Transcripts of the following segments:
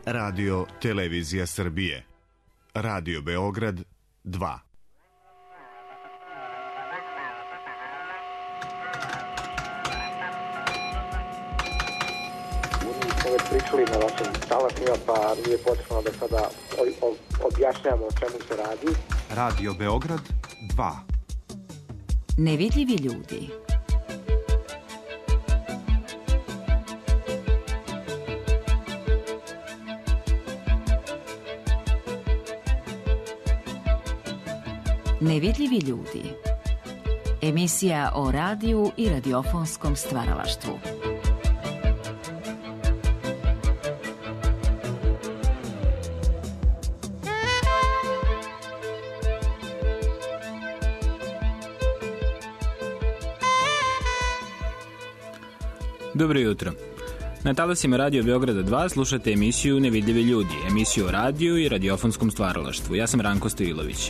Radio Televizija Srbije. Radio Beograd 2. Već pričali na vašim talasima, pa nije potrebno da sada objašnjamo o čemu se radi. Radio Beograd 2. Nevidljivi ljudi. Nevidljivi ljudi. Emisija o radiju i radiofonskom stvaralaštvu. Dobro jutro. Na talasima Radio Beograda 2 slušate emisiju Nevidljivi ljudi, emisiju o radiju i radiofonskom stvaralaštvu. Ja sam Ranko Stojilović.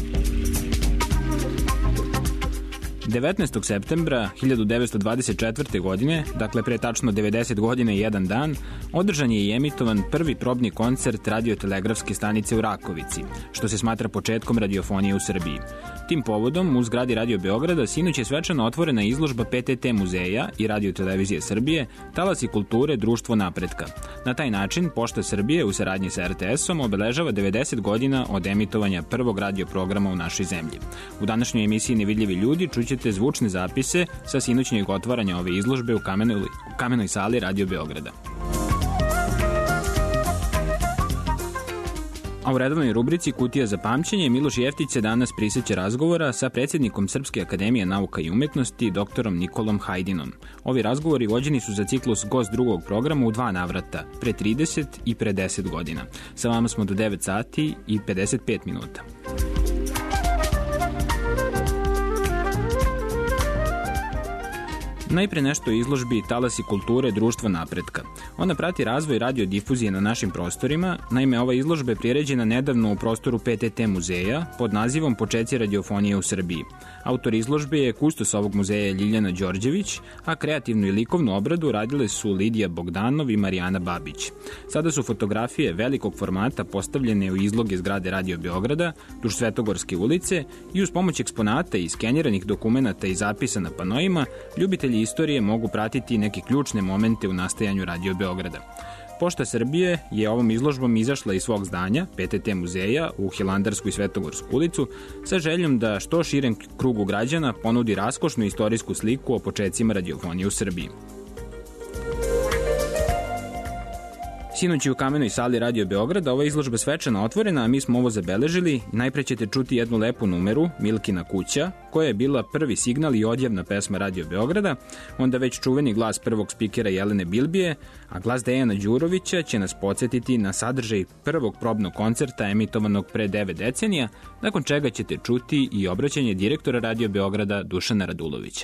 19. septembra 1924. godine, dakle pre tačno 90 godina i jedan dan, održan je i emitovan prvi probni koncert radiotelegrafske stanice u Rakovici, što se smatra početkom radiofonije u Srbiji. Tim povodom, u zgradi Radio Beograda sinoć je svečano otvorena izložba PTT muzeja i Radio-televizije Srbije Talasi kulture, društvo napretka. Na taj način, Pošta Srbije u saradnji sa RTS-om obeležava 90 godina od emitovanja prvog radio programa u našoj zemlji. U današnjoj emisiji Nevidljivi ljudi čućete zvučne zapise sa sinoćnjeg otvaranja ove izložbe u kamenoj sali Radio Beograda. A u redovnoj rubrici Kutija za pamćenje Miloš Jeftić se danas prisjeća razgovora sa predsjednikom Srpske akademije nauka i umetnosti, doktorom Nikolom Hajdinom. Ovi razgovori vođeni su za ciklus Gost drugog programa u 2 navrata, pre 30 i pre 10 godina. Sa vama smo do 9 sati i 55 minuta. Najpre nešto o izložbi Talasi kulture, društva napretka. Ona prati razvoj radiodifuzije na našim prostorima. Naime, ova izložba je priređena nedavno u prostoru PTT muzeja pod nazivom Počeci radiofonije u Srbiji. Autor izložbe je kustos ovog muzeja Ljiljana Đorđević, a kreativnu i likovnu obradu radile su Lidija Bogdanov i Marijana Babić. Sada su fotografije velikog formata postavljene u izloge zgrade Radio Beograda, duž Svetogorske ulice i uz pomoć eksponata i skeniranih dokumenata i zapisa na panoima, ljubitelji istorije mogu pratiti neke ključne momente u nastajanju Radio Beograda. Pošta Srbije je ovom izložbom izašla iz svog zdanja, PTT muzeja, u Hilandarsku i Svetogorsku ulicu, sa željom da što širem krugu građana ponudi raskošnu istorijsku sliku o počecima radiofonije u Srbiji. Sinoć je u kamenoj sali Radio Beograda ova izložba svečano otvorena, a mi smo ovo zabeležili. Najpre ćete čuti jednu lepu numeru, Milkina kuća, koja je bila prvi signal i odjevna pesma Radio Beograda, onda već čuveni glas prvog spikera Jelene Bilbije, a glas Dejana Đurovića će nas podsjetiti na sadržaj prvog probnog koncerta emitovanog pre 9 decenija, nakon čega ćete čuti i obraćanje direktora Radio Beograda Dušana Radulovića.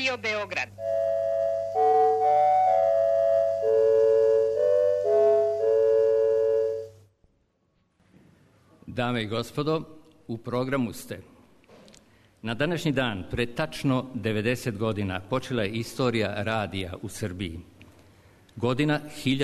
Radio Beograd. Dame i gospodo, u programu ste. Na današnji dan, pre tačno 90 godina, počela je istorija radija u Srbiji. Godina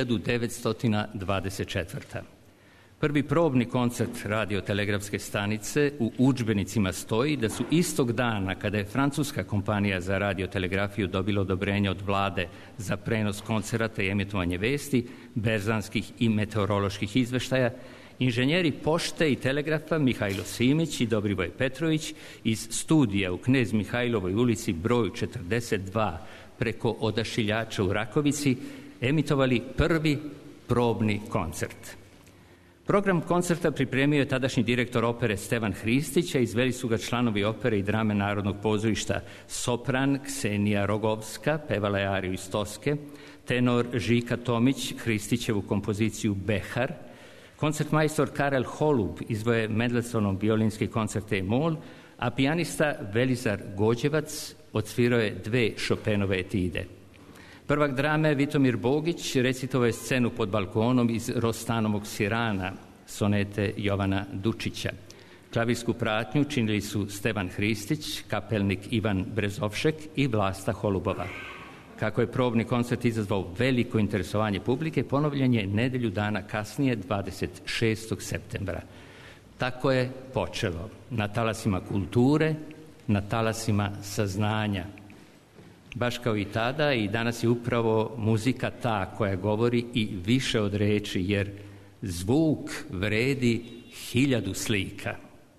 1924. Prvi probni koncert radiotelegrafske stanice u udžbenicima stoji da su istog dana, kada je francuska kompanija za radiotelegrafiju dobila odobrenje od vlade za prenos koncerata i emitovanje vesti, berzanskih i meteoroloških izveštaja, inženjeri pošte i telegrafa Mihajlo Simić i Dobrivoj Petrović iz studija u Knez Mihajlovoj ulici broj 42 preko odašiljača u Rakovici emitovali prvi probni koncert. Program koncerta pripremio je tadašnji direktor opere Stevan Hristić, a izveli su ga članovi opere i drame Narodnog pozorišta sopran Ksenija Rogovska, pevala je ariju iz Toske, tenor Žika Tomić, Hristićevu kompoziciju Behar, koncertmajstor Karel Holub izvoje Mendelssohnov violinski koncert E-mol, a pijanista Velizar Gođevac odsvirao je 2 Chopinove etide. Prvak drame Vitomir Bogić recitovao je scenu pod balkonom iz Rostanovog Sirana, sonete Jovana Dučića. Klavirsku pratnju činili su Stevan Hristić, kapelnik Ivan Brezovšek i Vlasta Holubova. Kako je probni koncert izazvao veliko interesovanje publike, ponovljen je nedelju dana kasnije, 26. septembra. Tako je počelo, na talasima kulture, na talasima saznanja. Baš kao i tada, i danas je upravo muzika ta koja govori i više od reči, jer zvuk vredi 1000 slika.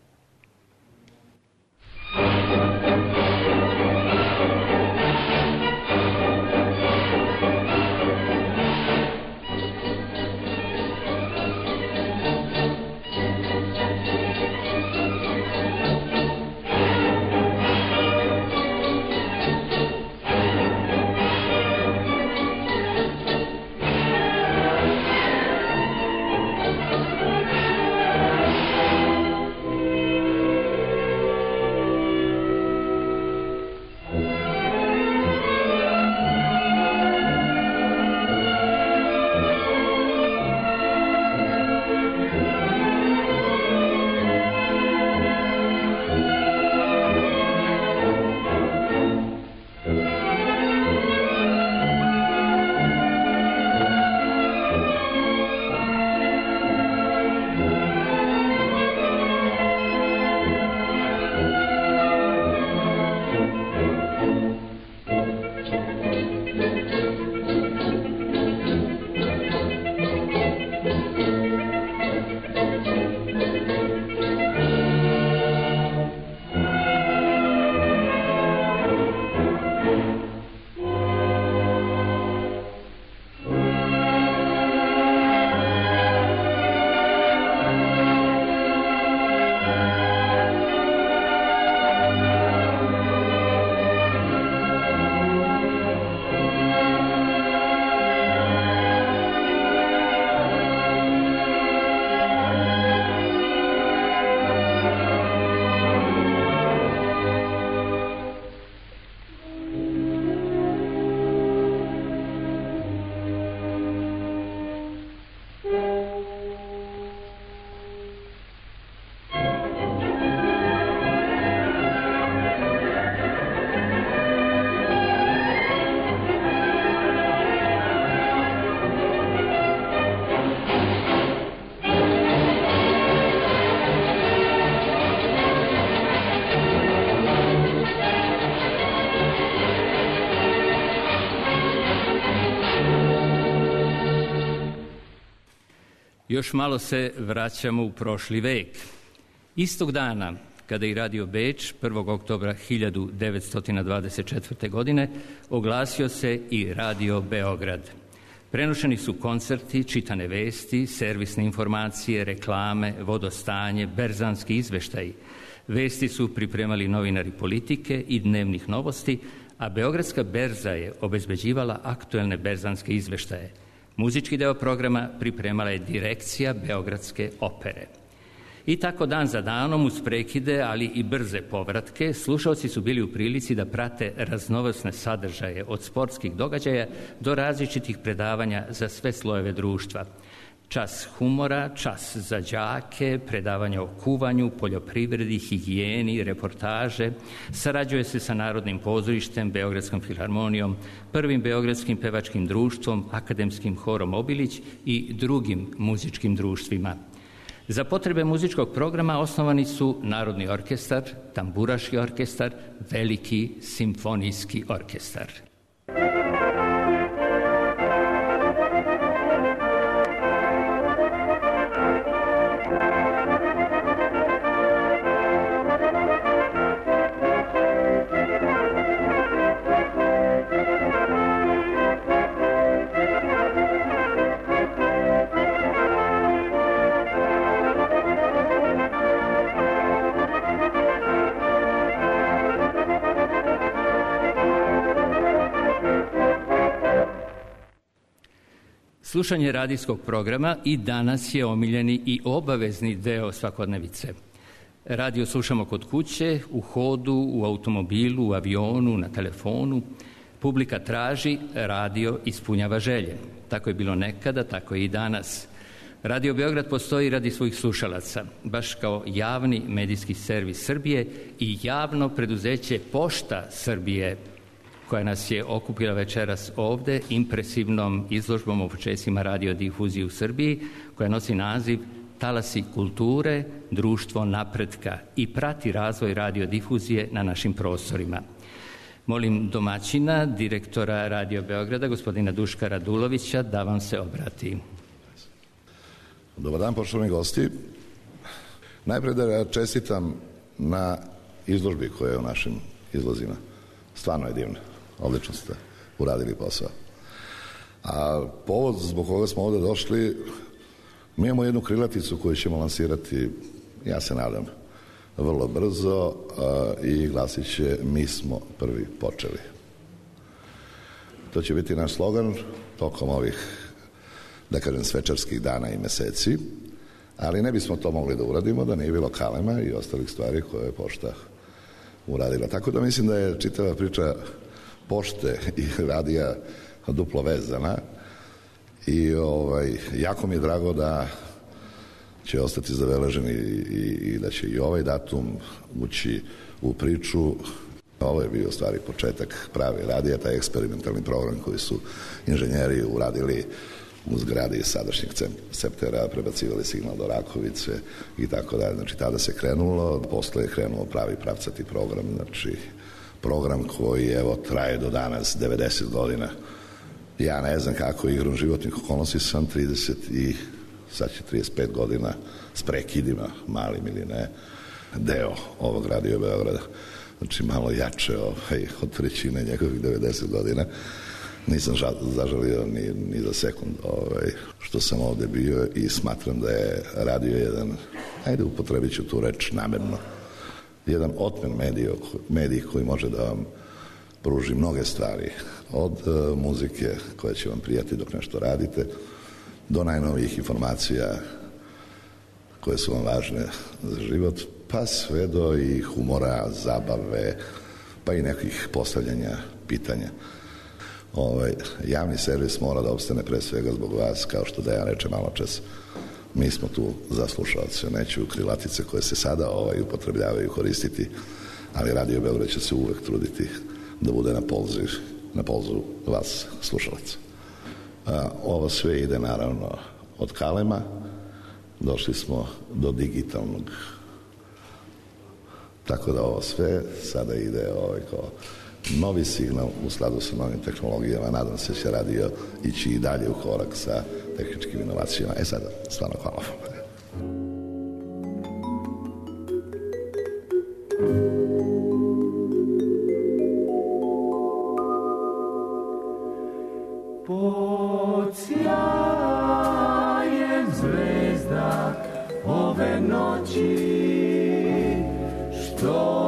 Još malo se vraćamo u prošli vek. Istog dana, kada je Radio Beč 1. oktobra 1924. godine, oglasio se i Radio Beograd. Prenošeni su koncerti, čitane vesti, servisne informacije, reklame, vodostanje, berzanski izveštaji. Vesti su pripremali novinari Politike i Dnevnih novosti, a Beogradska berza je obezbeđivala aktuelne berzanske izveštaje. Muzički deo programa pripremala je direkcija Beogradske opere. I tako dan za danom, uz prekide, ali i brze povratke, slušalci su bili u prilici da prate raznovrsne sadržaje od sportskih događaja do različitih predavanja za sve slojeve društva. Čas humora, čas za đake, predavanja o kuvanju, poljoprivredi, higijeni, reportaže. Sarađuje se sa Narodnim pozorištem, Beogradskom filharmonijom, Prvim beogradskim pevačkim društvom, Akademskim horom Obilić i drugim muzičkim društvima. Za potrebe muzičkog programa osnovani su Narodni orkestar, Tamburaški orkestar, Veliki simfonijski orkestar. Slušanje radijskog programa i danas je omiljeni i obavezni deo svakodnevice. Radio slušamo kod kuće, u hodu, u automobilu, u avionu, na telefonu. Publika traži, radio ispunjava želje. Tako je bilo nekada, tako je i danas. Radio Beograd postoji radi svojih slušalaca, baš kao javni medijski servis Srbije i javno preduzeće Pošta Srbije, koja nas je okupila večeras ovde impresivnom izložbom o počecima radiodifuzije u Srbiji, koja nosi naziv Talasi kulture, društvo napretka i prati razvoj radiodifuzije na našim prostorima. Molim domaćina, direktora Radio Beograda, gospodina Duška Radulovića, da vam se obrati. Dobar dan, poštovani gosti. Najprej da čestitam na izložbi koja je u našim izlozima. Stvarno je divno. Odlično ste uradili posao. A povod zbog koga smo ovde došli, mi imamo jednu krilaticu koju ćemo lansirati, ja se nadam, vrlo brzo i glasit će mi smo prvi počeli. To će biti naš slogan tokom ovih, da kažem, svečarskih dana i meseci, ali ne bismo to mogli da uradimo da nije bilo Kalema i ostalih stvari koje je Pošta uradila. Tako da mislim da je čitava priča Pošte i radija duplo vezana i jako mi je drago da će ostati zabeleženi i da će i ovaj datum ući u priču. Ovo je bio stvari početak pravi radija, taj eksperimentalni program koji su inženjeri uradili u zgradi sadašnjeg Septera, prebacivali signal do Rakovice i tako dalje. Znači, tada se krenulo, posle je krenuo pravi pravcati program, znači program koji, evo, traje do danas, 90 godina. Ja ne znam kako igrom životnih okolnosti sam 30 i sad će 35 godina s prekidima, malim ili ne, deo ovog Radio Beograda. Znači, malo jače od trećine njegovih 90 godina. Nisam zažalio ni za sekund što sam ovde bio i smatram da je radio jedan, ajde upotrebit ću tu reč namerno, jedan otmen medij koji može da vam pruži mnoge stvari, od muzike koja će vam prijati dok nešto radite, do najnovijih informacija koje su vam važne za život, pa sve do i humora, zabave, pa i nekih postavljanja pitanja. Javni servis mora da opstane pre svega zbog vas, kao što Dejan reče malo čas. Mi smo tu za slušalce, neću krilatice koje se sada upotrebljavaju koristiti, ali Radio Beograd će se uvek truditi da bude na polzu vas, slušalaca. Ovo sve ide naravno od Kalema, došli smo do digitalnog, tako da ovo sve sada ide kao novi signal u skladu sa novim tehnologijama. Nadam se će radio ići i dalje u korak sa tehničkim inovacijama. Sada, stvarno hvala vam. Pod sjajem zvezda ove noći što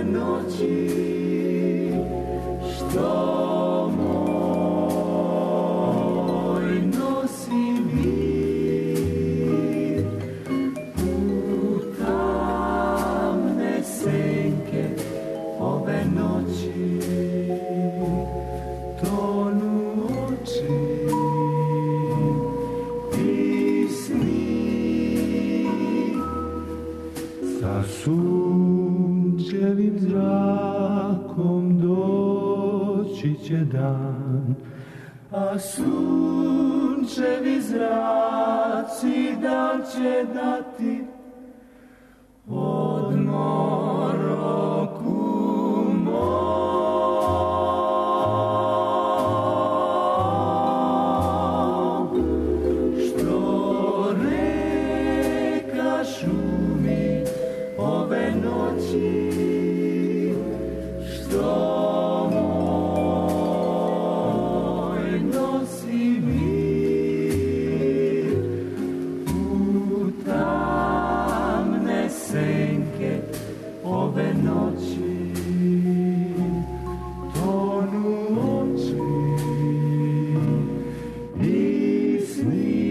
ove noći, što moj nosi mir u tamne senke ove noći, tonu oči i sni. Sa sunčevim zrakom doći će dan, a sunčevi zraci dan će dati odmor oku mom. Što reka šumi ove noći, što moj nosi mir u tamne senke ove noći, tonu oči i sni.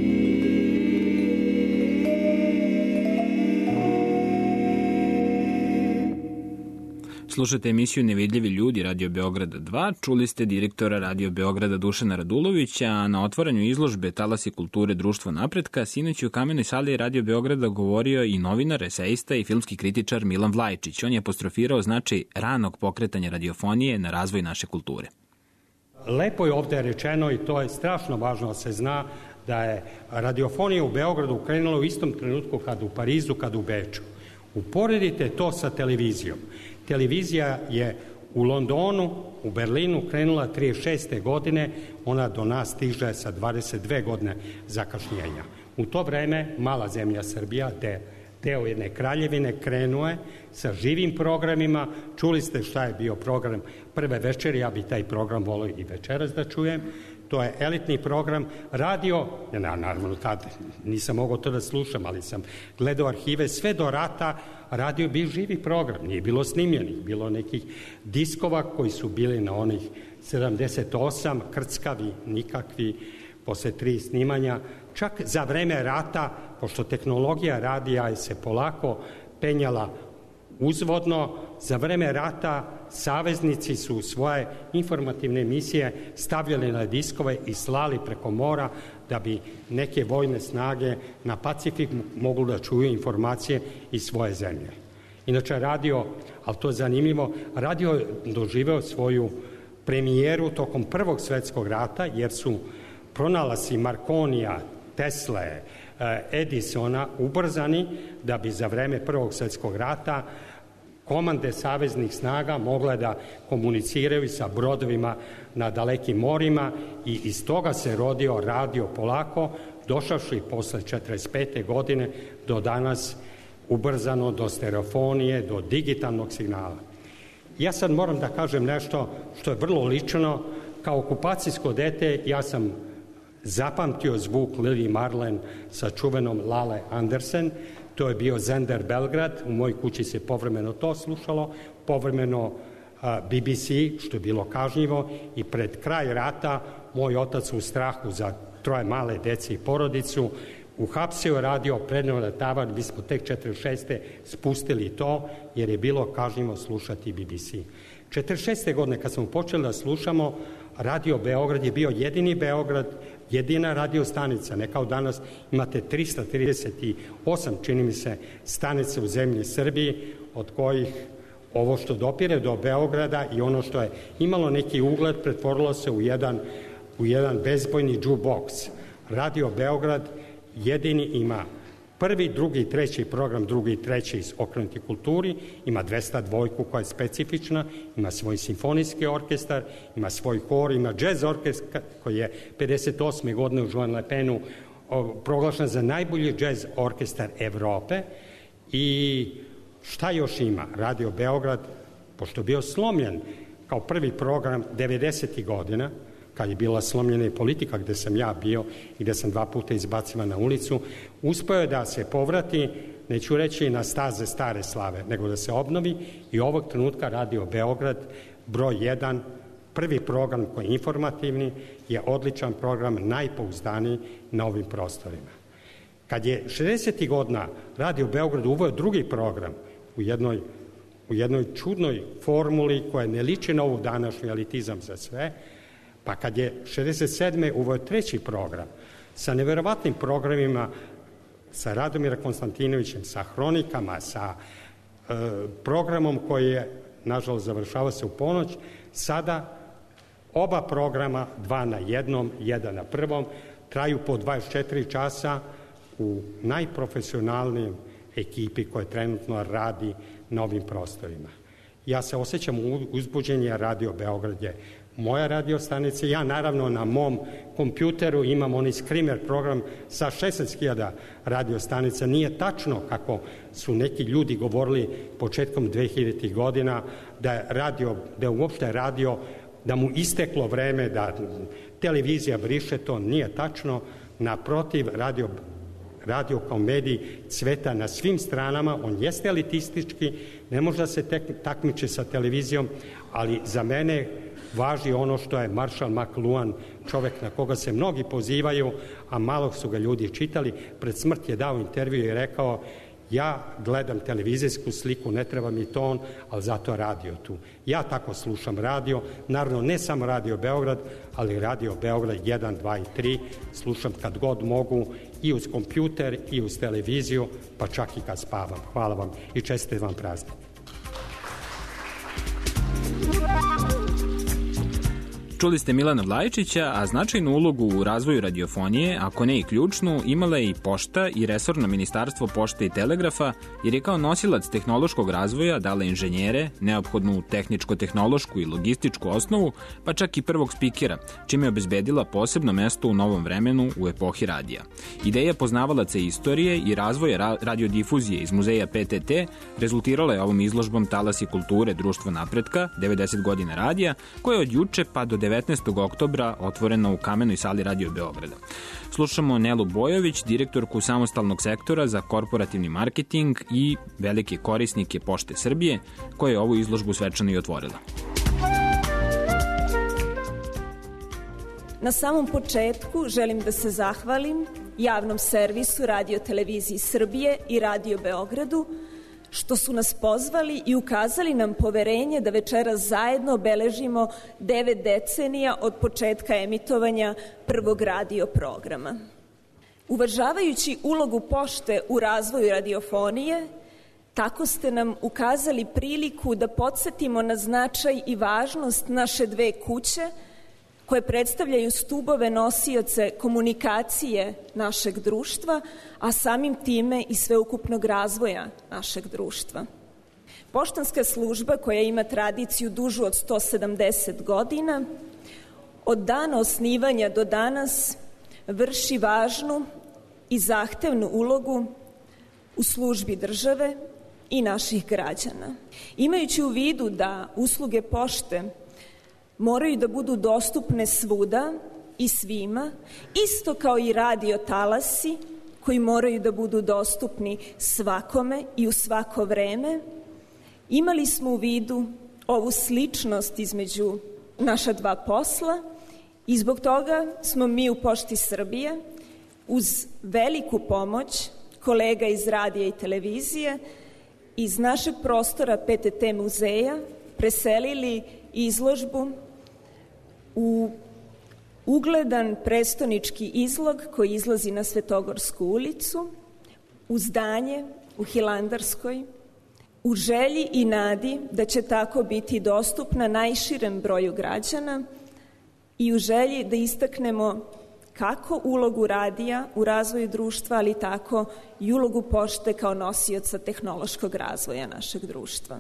Slušate emisiju Nevidljivi ljudi Radio Beograda 2. Čuli ste direktora Radio Beograda Dušana Radulovića, a na otvaranju izložbe Talasi kulture društvo napretka sinoć u Kamenoj sali Radio Beograda govorio i novinar, eseista i filmski kritičar Milan Vlajčić. On je apostrofirao značaj ranog pokretanja radiofonije na razvoj naše kulture. Lepo je ovde rečeno i to je strašno važno da se zna da je radiofonija u Beogradu krenula u istom trenutku kad u Parizu, kad u Beču. Uporedite to sa televizijom. Televizija je u Londonu, u Berlinu krenula 36. godine, ona do nas stiže sa 22 godine zakašnjenja. U to vreme mala zemlja Srbija, deo jedne kraljevine, krenuo je sa živim programima. Čuli ste šta je bio program prve večeri, ja bi taj program volio i večeras da čujem. To je elitni program. Radio, naravno tad nisam mogao to da slušam, ali sam gledao arhive, sve do rata radio bio živi program, nije bilo snimljenih, bilo nekih diskova koji su bili na onih 78, krckavi, nikakvi, posle 3 snimanja. Čak za vreme rata, pošto tehnologija radija je se polako penjala uzvodno, za vreme rata saveznici su svoje informativne emisije stavljali na diskove i slali preko mora da bi neke vojne snage na Pacifik mogli da čuju informacije iz svoje zemlje. Inače radio, ali to je zanimljivo, radio je doživeo svoju premijeru tokom Prvog svetskog rata, jer su pronalasci Marconija, Tesle, Edisona ubrzani da bi za vreme Prvog svetskog rata komande saveznih snaga mogle da komuniciraju sa brodovima na dalekim morima i iz toga se rodio radio polako, došavši posle 45. godine do danas ubrzano do stereofonije, do digitalnog signala. Ja sad moram da kažem nešto što je vrlo lično. Kao okupacijsko dete ja sam zapamtio zvuk Lili Marlen sa čuvenom Lale Andersen. To je bio Zender Belgrad, u mojoj kući se povremeno to slušalo, povremeno BBC, što je bilo kažnjivo, i pred kraj rata moj otac u strahu za 3 male dece i porodicu uhapsio radio, predneo na tavan, mi smo tek 46. spustili to, jer je bilo kažnjivo slušati BBC. 46. godine kad smo počeli da slušamo, Radio Beograd je bio jedini Beograd, jedina radio stanica, ne kao danas imate 338, čini mi se, stanice u zemlji Srbiji, od kojih ovo što dopire do Beograda i ono što je imalo neki ugled pretvorilo se u jedan bezbojni jukebox. Radio Beograd jedini ima prvi, drugi i treći program, drugi i treći okrenuti kulturi, ima 202 koja je specifična, ima svoj simfonijski orkestar, ima svoj hor, ima džez orkestar koji je 58. godine u Joan Le Penu proglašen za najbolji džez orkestar Evrope. I šta još ima? Radio Beograd, pošto je bio slomljen kao prvi program 90. godina, kad je bila slomljena i politika gde sam ja bio i gde sam 2 puta izbacivan na ulicu, uspeo je da se povrati neću reći na staze stare slave, nego da se obnovi i ovog trenutka Radio Beograd broj 1, prvi program koji je informativni, je odličan program, najpouzdaniji na ovim prostorima. Kad je 60. godina Radio Beograd uveo drugi program u jednoj čudnoj formuli koja ne liči na ovu današnju elitizam za sve, pa kad je 67. uveo treći program sa neverovatnim programima, sa Radomira Konstantinovićem, sa hronikama, sa programom koji je, nažalost, završava se u ponoć, sada oba programa, 2 na 1, 1 na 1, traju po 24 časa u najprofesionalnijem ekipi koja trenutno radi na ovim prostorima. Ja se osjećam uzbuđen, jer Radio Beograd je moja radio stanica. Ja naravno na mom kompjuteru imam onaj screamer program sa 16.000 radio stanica. Nije tačno, kako su neki ljudi govorili početkom 2000. godina, da je uopšte radio, da mu isteklo vreme, da televizija briše, to nije tačno. Naprotiv, radio kao medij cveta na svim stranama, on jeste elitistički, ne može da se takmiči sa televizijom, ali za mene važi ono što je Marshall McLuhan, čovek na koga se mnogi pozivaju, a malo su ga ljudi čitali. Pred smrt je dao intervju i rekao: ja gledam televizijsku sliku, ne treba mi ton, ali zato radio tu. Ja tako slušam radio, naravno ne samo Radio Beograd, ali Radio Beograd 1, 2 i 3 slušam kad god mogu, i uz kompjuter i uz televiziju, pa čak i kad spavam. Hvala vam i čestitam vam praznik. Čuli ste Milana Vlajičića, a značajnu ulogu u razvoju radiofonije, ako ne i ključnu, imala je i Pošta i resorno Ministarstvo pošte i telegrafa, jer je kao nosilac tehnološkog razvoja dala inženjere, neophodnu tehničko-tehnološku i logističku osnovu, pa čak i prvog spikera, čime je obezbedila posebno mesto u novom vremenu u epohi radija. Ideja poznavalaca istorije i razvoja radiodifuzije iz muzeja PTT rezultirala je ovom izložbom Talasi kulture Društva napretka, 90 godina radija, koja je od juče pa do 19. oktobra otvorena u Kamenoj sali Radio Beograda. Slušamo Nelu Bojović, direktorku samostalnog sektora za korporativni marketing i velike korisnike Pošte Srbije, koja je ovu izložbu svečano i otvorila. Na samom početku želim da se zahvalim javnom servisu Radio televiziji Srbije i Radio Beogradu što su nas pozvali i ukazali nam poverenje da večeras zajedno obeležimo 9 decenija od početka emitovanja prvog radio programa. Uvažavajući ulogu Pošte u razvoju radiofonije, tako ste nam ukazali priliku da podsjetimo na značaj i važnost naše dve kuće, koje predstavljaju stubove nosioce komunikacije našeg društva, a samim time i sveukupnog razvoja našeg društva. Poštanska služba, koja ima tradiciju dužu od 170 godina, od dana osnivanja do danas vrši važnu i zahtevnu ulogu u službi države i naših građana. Imajući u vidu da usluge pošte moraju da budu dostupne svuda i svima, isto kao i radio talasi koji moraju da budu dostupni svakome i u svako vreme, imali smo u vidu ovu sličnost između naša dva posla i zbog toga smo mi u Pošti Srbije uz veliku pomoć kolega iz radija i televizije iz našeg prostora PTT muzeja preselili izložbu u ugledan prestonički izlog koji izlazi na Svetogorsku ulicu, u zdanje u Hilandarskoj, u želji i nadi da će tako biti dostupna najširem broju građana i u želji da istaknemo kako ulogu radija u razvoju društva, ali tako i ulogu pošte kao nosioca tehnološkog razvoja našeg društva.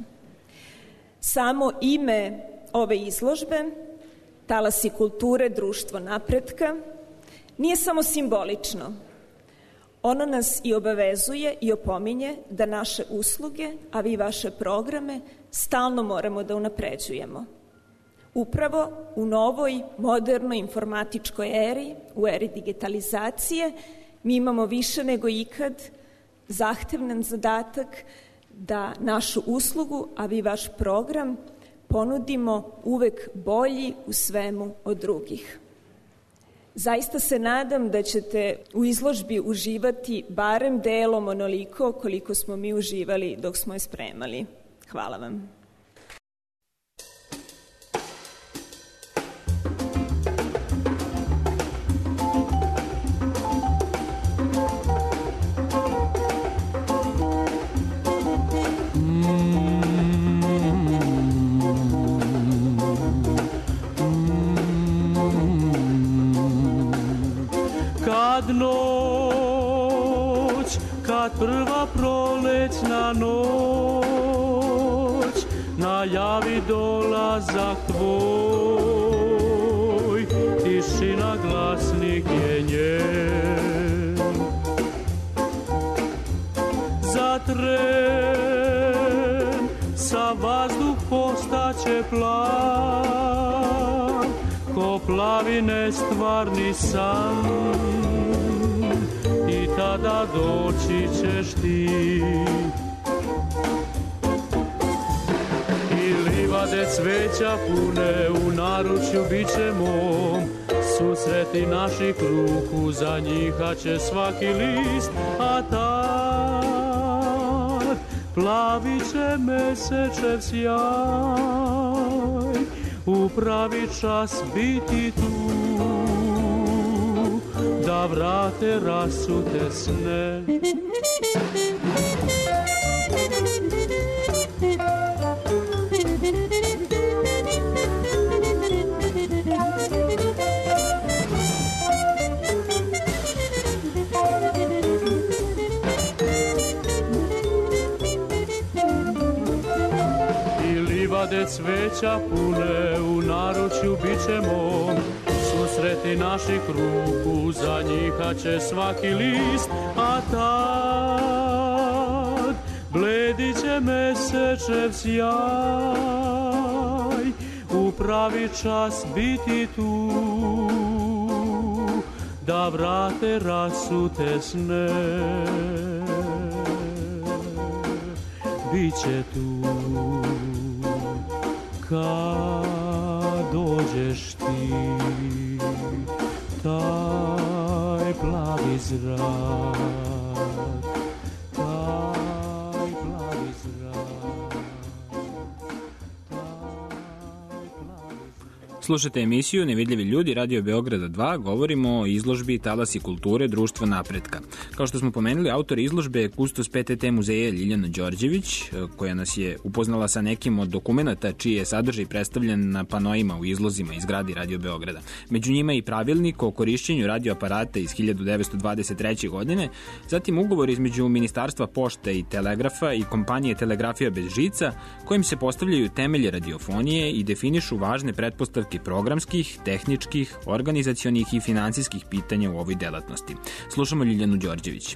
Samo ime ove izložbe, Talasi kulture, Društvo napretka, nije samo simbolično. Ono nas i obavezuje i opominje da naše usluge, a vi vaše programe, stalno moramo da unapređujemo. Upravo u novoj, modernoj informatičkoj eri, u eri digitalizacije, mi imamo više nego ikad zahtevan zadatak da našu uslugu, a vi vaš program, ponudimo uvek bolji u svemu od drugih. Zaista se nadam da ćete u izložbi uživati barem delom onoliko koliko smo mi uživali dok smo je spremali. Hvala vam. Kad prva prolećna noć najavi dolazak tvoj, tišina glasnik je njen. Za tren sa vazduh postaće plav, ko plavi nestvarni san, i tada doći ćeš ti. I livade cveća pune u naručju bit će mom, susreti naših ruku zanjihaće svaki list, a tad plavit će mesečev sjaj, u pravi čas biti tu, da vrate rasute sne. I livade cveća pune u naručju bit će mom, susreti naših ruku zanjihaće svaki list, a tad bledit će mesečev sjaj, u pravi čas biti tu, da vrate rasute sne. Biće tu kad dođeš ti, taj plavi zrak, taj plavi zrak, taj plavi zrak. Slušajte emisiju Nevidljivi ljudi Radio Beograda 2, govorimo o izložbi Talasi kulture Društva napretka. Kao što smo pomenuli, autor izložbe je kustos PTT muzeja Ljiljana Đorđević, koja nas je upoznala sa nekim od dokumenata čiji je sadržaj predstavljen na panoima u izlozima iz zgradi Radio Beograda. Među njima i pravilnik o korišćenju radioaparata iz 1923. godine, zatim ugovor između Ministarstva pošte i telegrafa i kompanije Telegrafija bez žica, kojim se postavljaju temelje radiofonije i definišu važne pretpostavke programskih, tehničkih, organizacionih i finansijskih pitanja u ovoj delatnosti. Slušamo Ljiljanu Đorđević.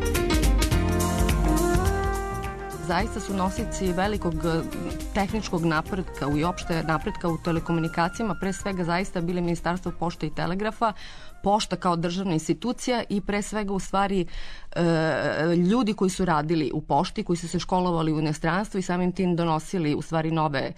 Zaista su nosici velikog tehničkog napretka i opšte napretka u telekomunikacijama, pre svega zaista bili Ministarstvo pošte i telegrafa, pošta kao državna institucija i pre svega u stvari ljudi koji su radili u pošti, koji su se školovali u inostranstvu i samim tim donosili u stvari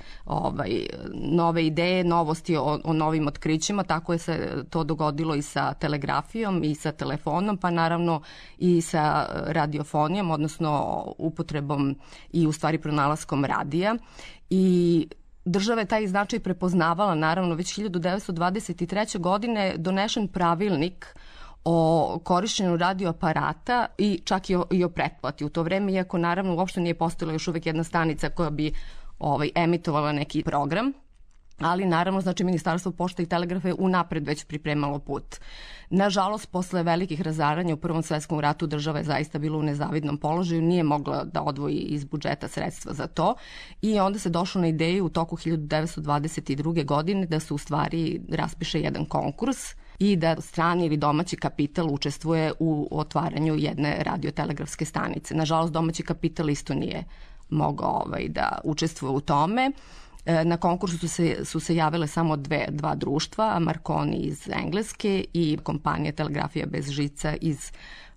nove ideje, novosti o novim otkrićima. Tako je se to dogodilo i sa telegrafijom i sa telefonom, pa naravno i sa radiofonijom, odnosno upotrebom i u stvari pronalaskom radija. I država je taj značaj prepoznavala, naravno, već 1923. godine donešen pravilnik o korišćenju radioaparata i čak i o pretplati. U to vreme, iako naravno uopšte nije postojala još uvek jedna stanica koja bi emitovala neki program, ali naravno, znači, Ministarstvo pošte i telegrafa je unapred već pripremalo put. Nažalost, posle velikih razaranja u Prvom svetskom ratu država je zaista bila u nezavidnom položaju, nije mogla da odvoji iz budžeta sredstva za to i onda se došlo na ideju u toku 1922. godine da se u stvari raspiše jedan konkurs i da strani ili domaći kapital učestvuje u otvaranju jedne radiotelegrafske stanice. Nažalost, domaći kapital isto nije mogao da učestvuje u tome. Na konkursu su se javile samo dva društva, Marconi iz Engleske i kompanija Telegrafija bez žica iz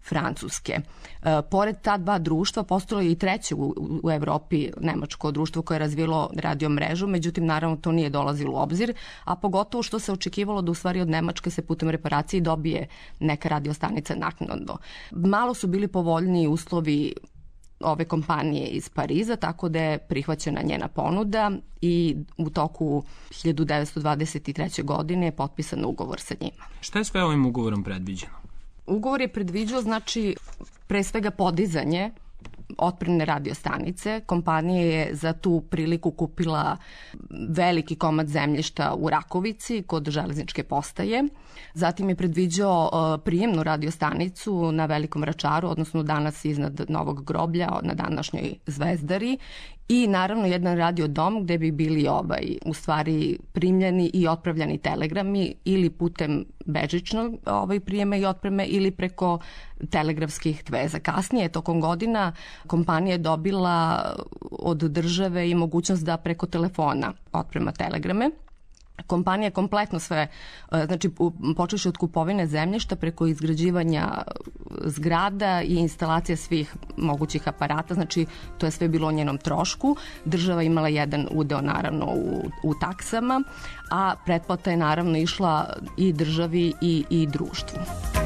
Francuske. Pored ta dva društva postojalo je i treće u Evropi nemačko društvo koje je razvilo radio mrežu, međutim naravno to nije dolazilo u obzir, a pogotovo što se očekivalo da u stvari od Nemačke se putem reparacije dobije neka radiostanica naknadno. Malo su bili povoljniji uslovi ove kompanije iz Pariza, tako da je prihvaćena njena ponuda i u toku 1923. godine je potpisan ugovor sa njima. Šta je sve ovim ugovorom predviđeno? Ugovor je predviđao, znači, pre svega podizanje otpremne radiostanice. Kompanija je za tu priliku kupila veliki komad zemljišta u Rakovici kod železničke postaje. Zatim je predviđao prijemnu radiostanicu na Velikom Vračaru, odnosno danas iznad Novog groblja na današnjoj Zvezdari, i naravno jedan radiodom gde bi bili u stvari primljeni i otpravljani telegrami ili putem bežičnog prijema i otpreme ili preko telegrafskih veza. Kasnije, tokom godina, kompanija je dobila od države i mogućnost da preko telefona otprema telegrame. Kompanija kompletno sve, znači počeši od kupovine zemljišta preko izgrađivanja zgrada i instalacija svih mogućih aparata, znači to je sve bilo o njenom trošku. Država imala jedan udeo naravno u taksama, a pretplata je naravno išla i državi i društvu.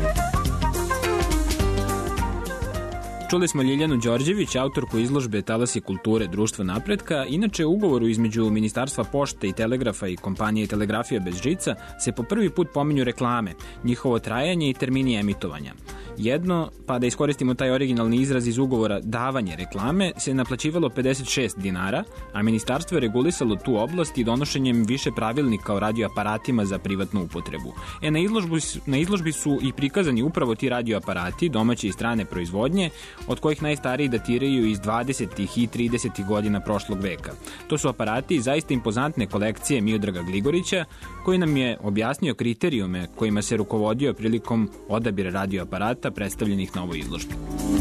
Čuli smo Ljiljanu Đorđević, autorku izložbe Talasi kulture Društvo napretka. Inače, u ugovoru između Ministarstva pošte i telegrafa i kompanije Telegrafija bez žica se po prvi put pominju reklame, njihovo trajanje i termini emitovanja. Jedno, pa da iskoristimo taj originalni izraz iz ugovora, davanje reklame, se naplaćivalo 56 dinara, a ministarstvo je regulisalo tu oblast i donošenjem više pravilnika o radioaparatima za privatnu upotrebu. Na izložbi su i prikazani upravo ti radioaparati, domaće i strane proizvodnje, od kojih najstariji datiraju iz 20. i 30. godina prošlog veka. To su aparati iz zaista impozantne kolekcije Miodraga Gligorića, koji nam je objasnio kriterijume kojima se rukovodio prilikom odabira radioaparata predstavljenih na ovoj izložbi.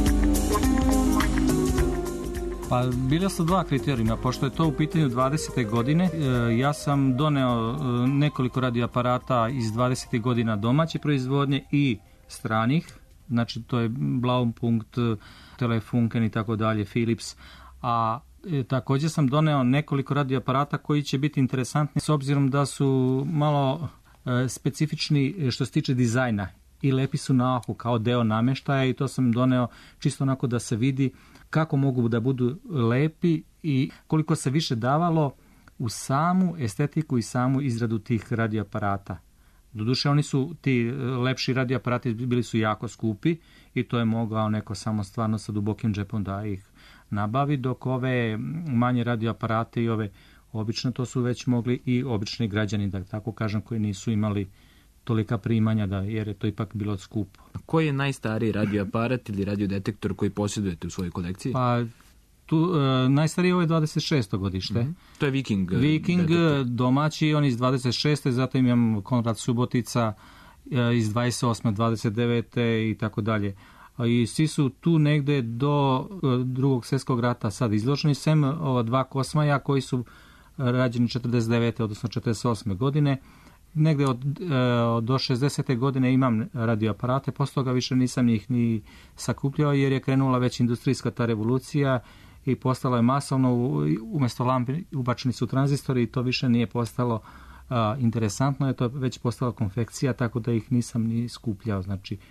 Pa bila su dva kriterijuma, pošto je to u pitanju 20. godine. Ja sam doneo nekoliko radioaparata iz 20. godina domaće proizvodnje i stranih, znači to je Blaupunkt, Telefunken i tako dalje, Philips, a također sam doneo nekoliko radioaparata koji će biti interesantni s obzirom da su malo specifični što se tiče dizajna i lepi su na oko kao deo nameštaja, i to sam doneo čisto onako da se vidi kako mogu da budu lepi i koliko se više davalo u samu estetiku i samu izradu tih radioaparata. Doduše, oni su, ti lepši radioaparati bili su jako skupi i to je mogao neko samo stvarno sa dubokim džepom da ih nabavi, dok ove manje radioaparate i ove obične, to su već mogli i obični građani, da tako kažem, koji nisu imali tolika primanja, jer je to ipak bilo skupo. Koji je najstariji radioaparat ili radiodetektor koji posjedujete u svojoj kolekciji? Pa najstariji ovo je 26. godište. To je Viking. Viking domaći, on iz 26. Zatim imam Konrad Subotica iz 28. 29. i tako dalje. I svi su tu negde do Drugog svjetskog rata sad izloženi, sem ova dva Kosmaja koji su rađeni 49. odnosno 48. godine. Negde do 60. godine imam radioaparate, posle toga više nisam ih ni sakupljao, jer je krenula već industrijska ta revolucija i postalo je masovno, umjesto lampi ubačeni su tranzistori i to više nije postalo interesantno, je to već postala konfekcija, tako da ih nisam ni skupljao,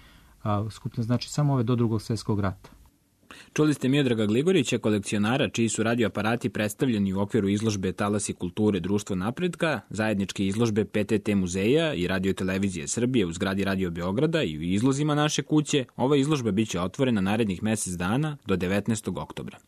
znači samo ove do Drugog svjetskog rata. Čuli ste Miodraga Gligorića, kolekcionara čiji su radioaparati predstavljeni u okviru izložbe Talasi kulture Društvo napretka, zajedničke izložbe PTT muzeja i Radio-televizije Srbije u zgradi Radio Beograda i u izlozima naše kuće. Ova izložba biće otvorena narednih mesec dana do 19. oktobra.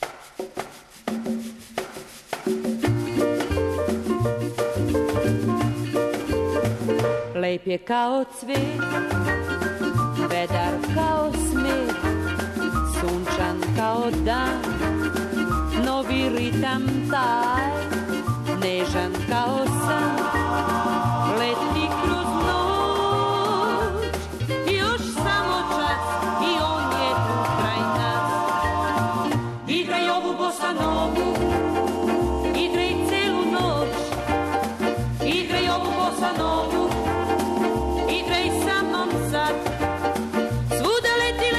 Lep je kao cvet, vedar kao smet, sunčan kao dan, novi ritam taj, nežan kao san, leti kroz noć, još samo čas i on je tu kraj nas. Igraj ovu bossa novu, igraj celu noć, igraj ovu bossa novu, igraj sa mnom sad, svuda leti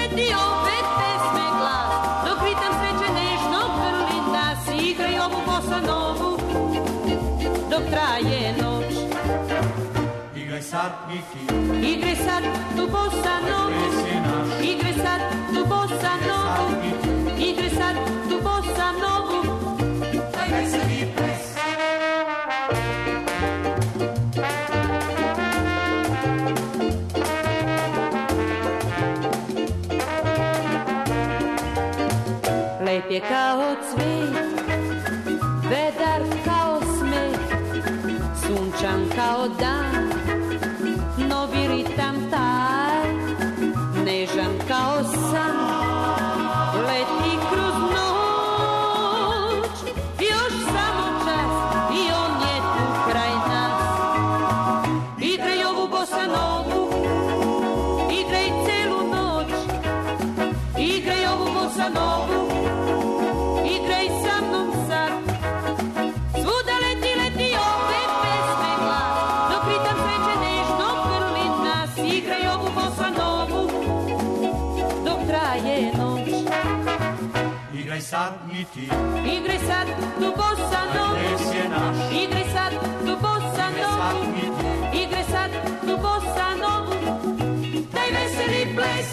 dok traje noć. Igraj sad i ti, Igraj sad tu bossa novu, igraj sad tu bossa novu, igraj sad tu bossa novu, taj veseli ples. Lep je kao cvet, vedar kao smet, sunčan kao dan, novi ritam taj, nežan kao san, leti kroz noć, još samo čas i on je tu kraj nas. Igraj ovu bossa novu, igraj celu noć, igraj ovu bossa novu, igraj sa mnom sad. Svuda leti, leti ove pesme glas, dok ritam sreće nežno grli nas. Igraj ovu bossa novu, dok traje noć. igraj sad i ti, Igraj sad tu bossa novu, ples je naš. igraj sad tu bossa novu, igraj sad tu bossa novu, taj veseli ples.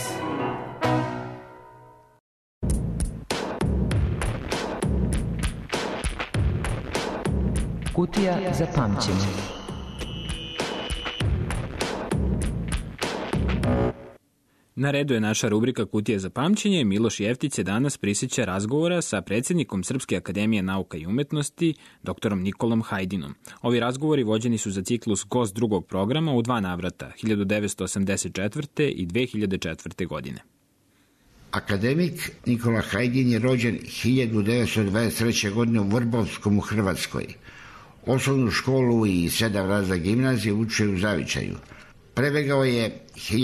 Kutija za pamćenje. Na redu je naša rubrika Kutija za pamćenje. Miloš Jeftić se danas prisjeća razgovora sa predsjednikom Srpske akademije nauka i umetnosti, doktorom Nikolom Hajdinom. Ovi razgovori vođeni su za ciklus Gost drugog programa u 2 navrata, 1984. i 2004. godine. Akademik Nikola Hajdin je rođen 1923. godine u Vrbovskom u Hrvatskoj. Osnovnu školu i 7 razreda gimnazije učio u Zavičaju. Prebegao je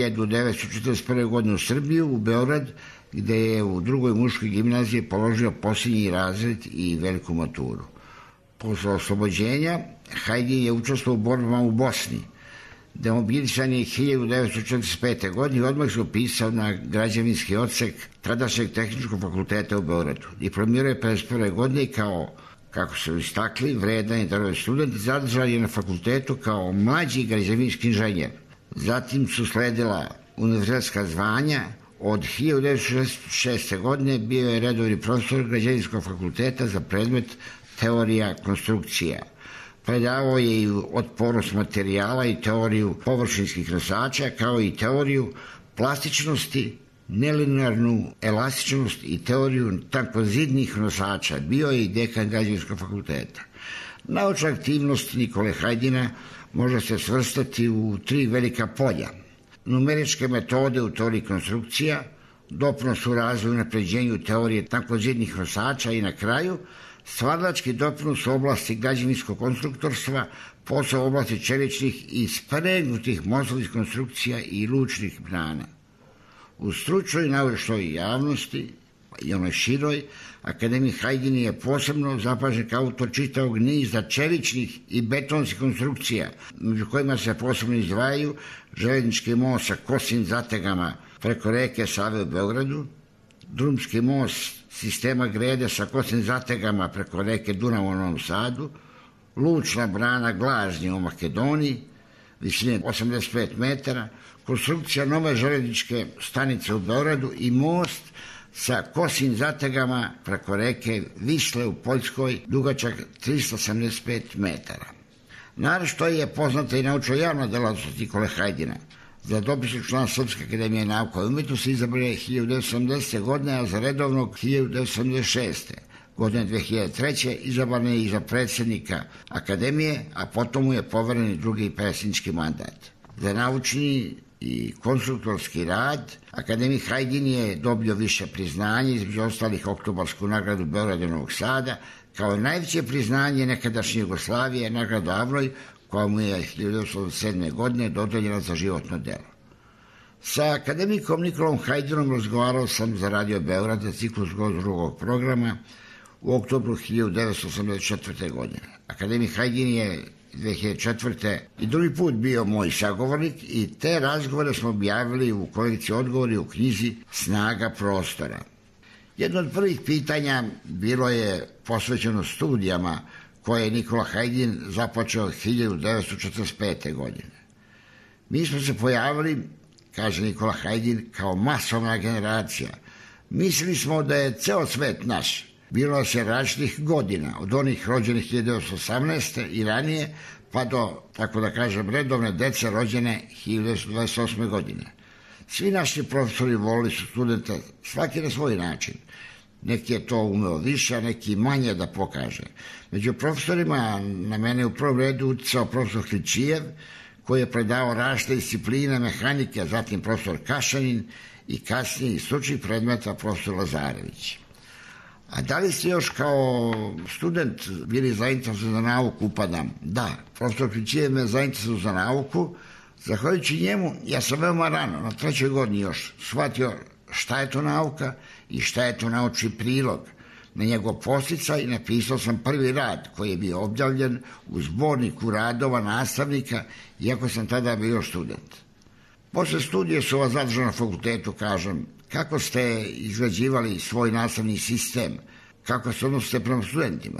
1941. godine u Srbiju, u Beograd, gde je u drugoj muškoj gimnaziji položio posljednji razred i veliku maturu. Posle oslobođenja Hajdin je učestvovao u borbama u Bosni. Demobilisan je 1945. godine i odmah se upisao na građevinski odsek tadašnjeg tehničkog fakulteta u Beogradu. Diplomirao je 1951. godine i kao, kako su istakli, vredan i darovi student, zadržao je na fakultetu kao mlađi građevinski inženjer. Zatim su sledila univerzitetska zvanja. Od 1966. godine bio je redovni profesor građevinskog fakulteta za predmet teorija konstrukcija. Predavao je i otpornost materijala i teoriju površinskih nosača, kao i teoriju plastičnosti, nelinearnu elastičnost i teoriju tankozidnih nosača. Bio je i dekan građevinskog fakulteta. Naučna aktivnost Nikole Hajdina može se svrstati u 3 velika polja. Numeričke metode u teoriji konstrukcija, doprinos u razvoju i unapređenju teorije tankozidnih nosača i na kraju stvaralački doprinos u oblasti građevinskog konstruktorstva, posao u oblasti čeličnih i spregnutih mostovih konstrukcija i lučnih brana. U stručnoj naučnoj javnosti i onoj široj, akademik Hajdin je posebno zapažen kao autor čitavog niza čeličnih i betonskih konstrukcija, među kojima se posebno izdvajaju željeznički most sa kosnim zategama preko reke Save u Beogradu, drumski most sistema grede sa kosnim zategama preko reke Dunav u Novom Sadu, lučna brana Glažnje u Makedoniji, visine 85 metara, konstrukcija nove željezničke stanice u Beogradu i most sa kosnim zategama preko reke Visle u Poljskoj, dugačak 385 metara. Naročito je poznata i naučno javna delatnost Nikole Hajdina. Za dopisni član Srpske akademije nauka i umetnosti izabran je 1970. godine, a za redovnog 1976. Godine 2003. izabran je i za predsjednika akademije, a potom mu je poveren i drugi predsjednički mandat. Za naučni i konstruktorski rad akademik Hajdin je dobio više priznanja, između ostalih Oktobarsku nagradu Beograda i Novog Sada, kao najveće priznanje nekadašnje Jugoslavije, nagrada Avroj, koja mu je 1907. godine dodeljena za životno delo. Sa akademikom Nikolom Hajdinom razgovarao sam za Radio Beograd za ciklus Gost drugog programa u oktobru 1984. godine. Akademik Hajdin je 2004. i drugi put bio moj sagovornik i te razgovore smo objavili u kolekciji odgovori u knjizi Snaga prostora. Jedno od prvih pitanja bilo je posvećeno studijama koje je Nikola Hajdin započeo 1945. godine. Mi smo se pojavili, kaže Nikola Hajdin, kao masovna generacija. Mislili smo da je ceo svet naš. Bilo se različitih godina, od onih rođenih 1918. i ranije, pa do, tako da kažem, redovne dece rođene 1928. godine. Svi naši profesori volili su studente, svaki na svoj način. Neki je to umeo više, a neki manje da pokaže. Među profesorima na mene u prvom redu uticao profesor Hličijev, koji je predavao različite discipline mehanike, zatim profesor Kašanin i kasnije iz stručnih predmeta profesor Lazarević. A da li ste još kao student bili zainteresovani za nauku? Upadam. Da, profesor Hličijev me zainteresovao za nauku. Zahvaljujući njemu, ja sam veoma rano, na 3. godini još, shvatio šta je to nauka i šta je to naučni prilog. Na njegov podsticaj napisao sam prvi rad koji je bio objavljen u zborniku radova nastavnika, iako sam tada bio student. Posle studije su vas zadržao na fakultetu, kažem, kako ste izgrađivali svoj nastavni sistem, kako se odnosite prema studentima.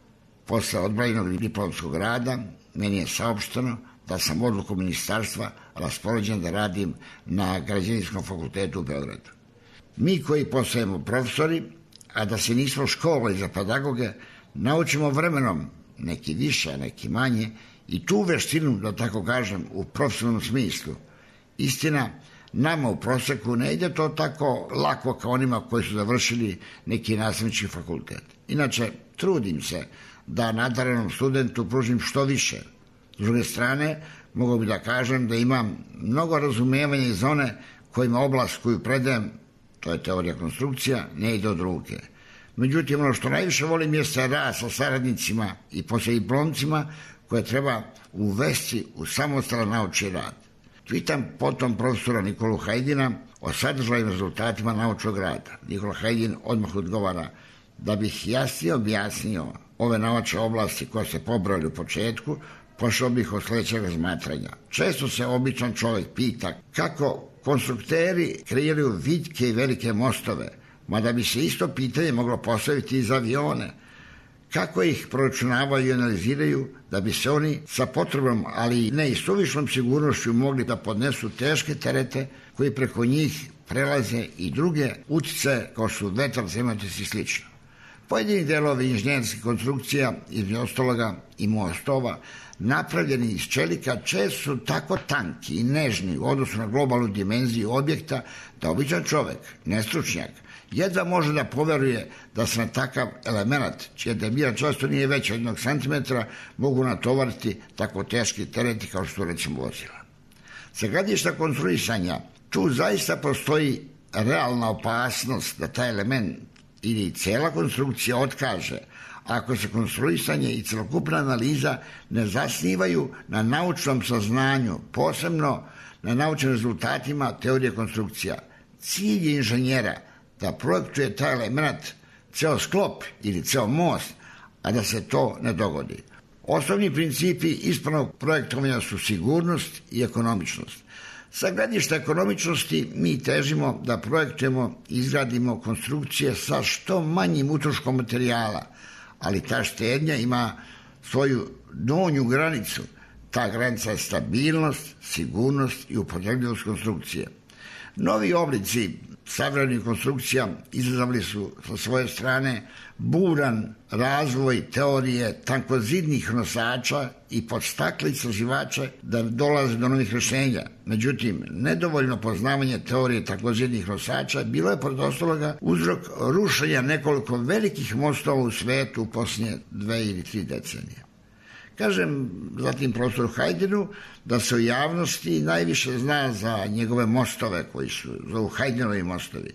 Posle odbranjenog diplomskog rada, meni je saopšteno da sam odlukom ministarstva raspoređen da radim na Građevinskom fakultetu u Beogradu. Mi koji postajemo profesori, a da se nismo školovali za pedagoge, naučimo vremenom, neki više, neki manje, i tu veštinu, da tako kažem, u profesionalnom smislu. Istina, nama u proseku ne ide to tako lako kao onima koji su završili neki nastavnički fakultet. Inače, trudim se da nadarenom studentu pružim što više. S druge strane, mogu bi da kažem da imam mnogo razumevanja iz one kojima oblast koju predajem, to je teorija konstrukcija, ne ide od ruke. Međutim, ono što najviše volim jeste rad sa saradnicima i poslijediplomcima koje treba uvesti u samostalan naučni rad. Pitam potom profesora Nikolu Hajdina o sadržajnim rezultatima naučnog rada. Nikola Hajdin odmah odgovara: da bih jasnije objasnio ove naučne oblasti koje ste pobrali u početku, pošao bih od sljedećeg razmatranja. Često se običan čovjek pita kako konstrukteri kreiraju vitke i velike mostove, mada bi se isto pitanje moglo postaviti i za avione. Kako ih proračunavaju i analiziraju da bi se oni sa potrebom, ali ne i suvišnom sigurnošću mogli da podnesu teške terete koji preko njih prelaze i druge uticaje kao su vetar, zemljotres i slično. Pojedini delovi inženjerskih konstrukcija, između ostaloga i mostova, napravljeni iz čelika, često su tako tanki i nežni u odnosu na globalnu dimenziju objekta da običan čovjek, nestručnjak, jedva može da poveruje da se na takav element, čija debija često nije veća od 1 centimetra, mogu natovariti tako teški tereti kao što recimo vozila. Sa gledišta konstruisanja, tu zaista postoji realna opasnost da taj element ili cijela konstrukcija otkaže ako se konstruisanje i celokupna analiza ne zasnivaju na naučnom saznanju, posebno na naučnim rezultatima teorije konstrukcija. Cilj inženjera da projektuje taj element, ceo sklop ili ceo most, a da se to ne dogodi. Osnovni principi ispravnog projektovanja su sigurnost i ekonomičnost. Sa gledišta ekonomičnosti mi težimo da projektujemo i izgradimo konstrukcije sa što manjim utroškom materijala, ali ta štednja ima svoju donju granicu. Ta granica je stabilnost, sigurnost i upotrebljivost konstrukcije. Novi oblici savremenih konstrukcija izazvali su sa svoje strane buran razvoj teorije tankozidnih nosača i podstakli istraživače da dolaze do novih rješenja. Međutim, nedovoljno poznavanje teorije tankozidnih nosača bilo je pored ostaloga uzrok rušenja nekoliko velikih mostova u svetu u posljednje 2 ili 3 decenije. Kažem zatim profesoru Hajdinu da se u javnosti najviše zna za njegove mostove koji su zovu Hajdinovi mostovi.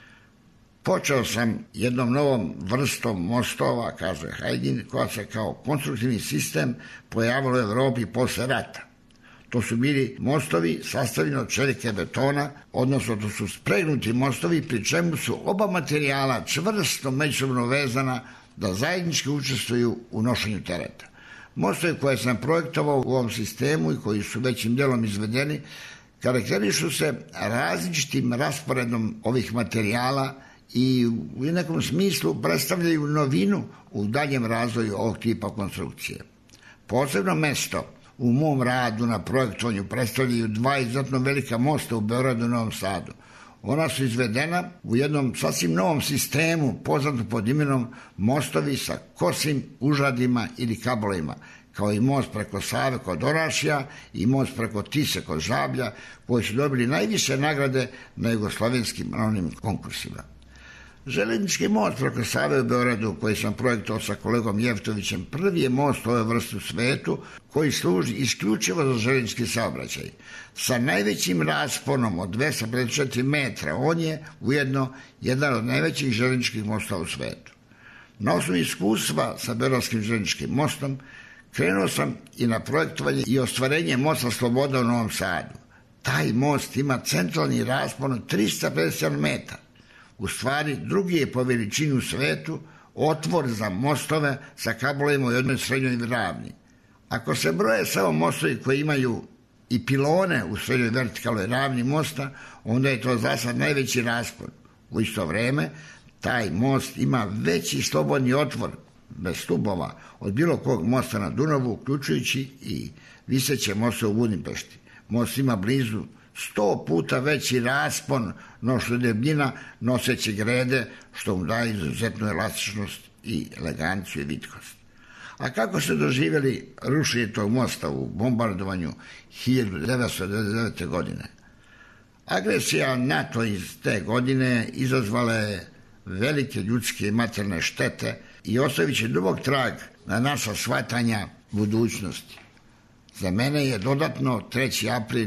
Počeo sam jednom novom vrstom mostova, kaže Hajdin, koja se kao konstruktivni sistem pojavila u Evropi posle rata. To su bili mostovi sastavljeni od čelike betona, odnosno to su spregnuti mostovi, pri čemu su oba materijala čvrsto međusobno vezana da zajednički učestvuju u nošenju tereta. Mostovi koje sam projektovao u ovom sistemu i koji su većim delom izvedeni karakterišu se različitim rasporedom ovih materijala i u nekom smislu predstavljaju novinu u daljem razvoju ovog tipa konstrukcije. Posebno mesto u mom radu na projektovanju predstavljaju dva izuzetno velika mosta u Beogradu i Novom Sadu. Ona su izvedena u jednom sasvim novom sistemu poznatom pod imenom mostovi sa kosim užadima ili kablovima, kao i most preko Save kod Orašja i most preko Tise kod Žablja, koji su dobili najviše nagrade na jugoslovenskim anonimnim konkursima. Železnički most preko Save u Beogradu, koji sam projektovao sa kolegom Jevtovićem, prvi je most ove vrste u svetu koji služi isključivo za železnički saobraćaj. Sa najvećim rasponom od 254 metra, on je ujedno jedan od najvećih železničkih mostova u svetu. Na osnovu iskustva sa Beogradskim železničkim mostom krenuo sam i na projektovanje i ostvarenje mosta Sloboda u Novom Sadu. Taj most ima centralni raspon od 357 metara. U stvari, drugi je po veličini u svetu otvor za mostove sa kablovima u jednoj srednjoj ravni. Ako se broje samo mostovi koji imaju i pilone u srednjoj vertikalnoj ravni mosta, onda je to za sad najveći raspon. U isto vreme, taj most ima veći slobodni otvor, bez stubova, od bilo kog mosta na Dunavu, uključujući i viseće mosta u Budimpešti. Most ima blizu 100 puta veći raspon no što je debljina noseći grede, što mu daje izuzetnu elastičnost i eleganciju i vitkost. A kako ste doživjeli rušenje tog mosta u bombardovanju 1999. godine? Agresija NATO iz te godine izazvala je velike ljudske i materijalne štete i ostavit će dubok trag na naša shvatanja budućnosti. Za mene je dodatno 3. april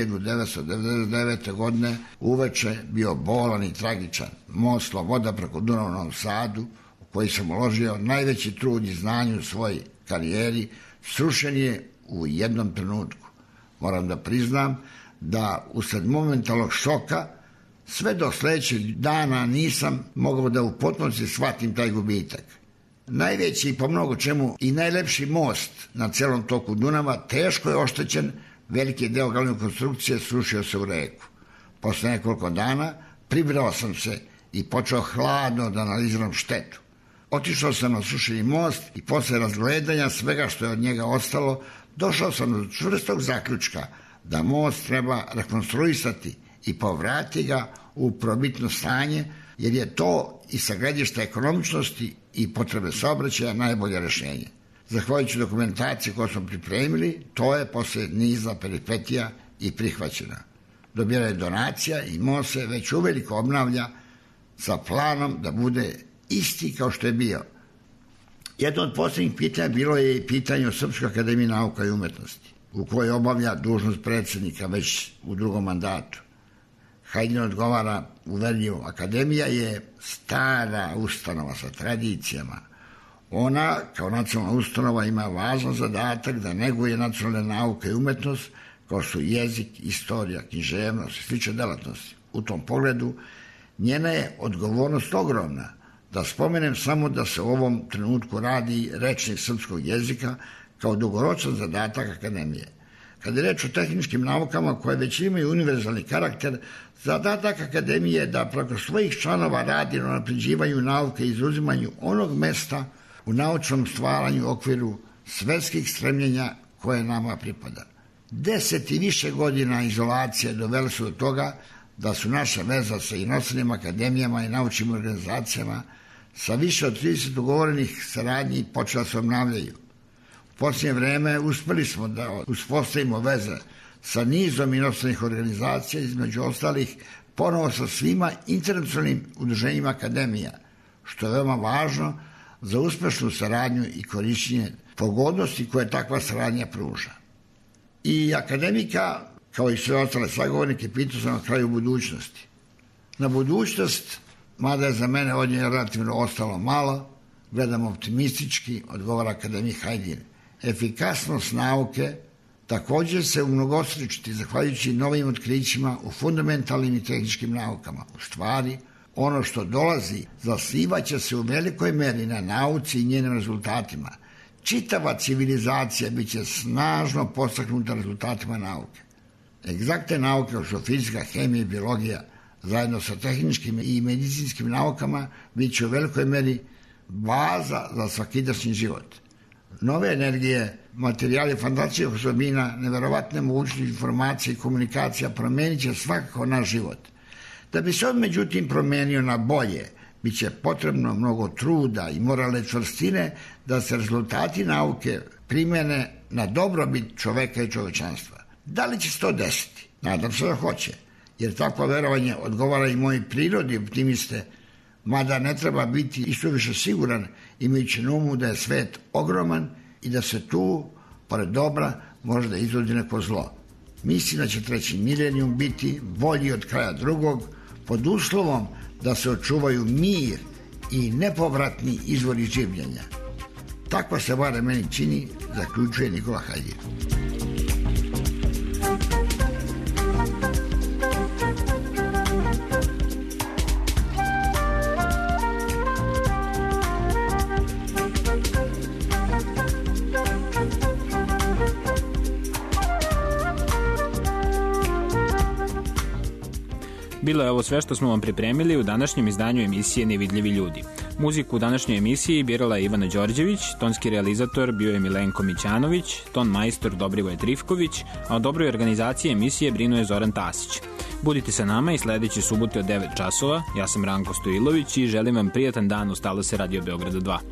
1999. godine uveče bio bolan i tragičan. Most Sloboda preko Dunava u Novom Sadu, u koji sam uložio najveći trud i znanje u svojoj karijeri, srušen je u jednom trenutku. Moram da priznam da usled momentalnog šoka sve do sledećeg dana nisam mogao da u potpunosti shvatim taj gubitak. Najveći i po mnogo čemu i najlepši most na celom toku Dunava teško je oštećen, veliki deo glavne konstrukcije srušio se u reku. Posle nekoliko dana pribrao sam se i počeo hladno da analiziram štetu. Otišao sam na srušeni most i posle razgledanja svega što je od njega ostalo, došao sam do čvrstog zaključka da most treba rekonstruisati i povratiti ga u probitno stanje, jer je to i sa gledišta ekonomičnosti i potrebe saobraćaja najbolje rešenje. Zahvaljujući dokumentaciji koju smo pripremili, to je posle niza peripetija i prihvaćena. Dobijena je donacija i most se već uveliko obnavlja sa planom da bude isti kao što je bio. Jedno od posljednjih pitanja bilo je i pitanje o Srpskoj akademiji nauka i umetnosti, u kojoj obavlja dužnost predsjednika već u drugom mandatu. Hajdin odgovara uverljivo, akademija je stara ustanova sa tradicijama. Ona, kao nacionalna ustanova, ima važan zadatak da neguje nacionalne nauke i umetnost, kao su jezik, istorija, književnost i slične delatnosti. U tom pogledu, njena je odgovornost ogromna. Da spomenem samo da se u ovom trenutku radi rečnik srpskog jezika kao dugoročan zadatak akademije. Kad je reč o tehničkim naukama koje već imaju univerzalni karakter, zadatak akademije je da preko svojih članova radi na unapređivanju nauke i izuzimanju onog mesta u naučnom stvaranju u okviru svetskih stremljenja koje nama pripada. 10 i više godina izolacije doveli su do toga da su naše veze sa inostranim akademijama i naučnim organizacijama sa više od 30 ugovorenih saradnji počela se obnavljaju. U posljednje vreme uspeli smo da uspostavimo veze sa nizom inostranih organizacija, između ostalih ponovo sa svima internacionalnim udruženjima akademija, što je veoma važno za uspešnu saradnju i korišćenje pogodnosti koje takva saradnja pruža. I akademika, kao i sve ostale sagovornike, pitao sam na kraju budućnosti. Na budućnost, mada je za mene od nje relativno ostalo malo, gledam optimistički, odgovara akademik Hajdin. Efikasnost nauke također se umnogostručiti zahvaljujući novim otkrićima u fundamentalnim i tehničkim naukama. U stvari, ono što dolazi zasnivaće se u velikoj meri na nauci i njenim rezultatima. Čitava civilizacija bit će snažno postaknuta rezultatima nauke. Egzaktne nauke, kao što fizika, hemija i biologija, zajedno sa tehničkim i medicinskim naukama, bit će u velikoj meri baza za svakidašnji život. Nove energije, materijali fantastičnih osobina, neverovatne mogućnosti informacije i komunikacija promenit će svakako naš život. Da bi se on međutim promenio na bolje, bit će potrebno mnogo truda i moralne čvrstine da se rezultati nauke primene na dobrobit čoveka i čovečanstva. Da li će se to desiti? Nadam se da hoće, jer takvo verovanje odgovara i mojoj prirodi optimiste, mada ne treba biti istoviše siguran, imajući na umu da je svet ogroman i da se tu, pored dobra, može da izvodi neko zlo. Mislim da će treći milenijum biti bolji od kraja drugog, pod uslovom da se očuvaju mir i nepovratni izvori življenja. Tako se bare meni čini, zaključuje Nikola Hajdin. Bilo je ovo sve što smo vam pripremili u današnjem izdanju emisije Nevidljivi ljudi. Muziku u današnjoj emisiji birala je Ivana Đorđević, tonski realizator bio je Milenko Mićanović, ton majstor Dobrivoje Trifković, a o dobroj organizaciji emisije brinuo je Zoran Tasić. Budite sa nama i sledeće subote od 9 časova. Ja sam Ranko Stojilović i želim vam prijatan dan u Talase Radio Beograda 2.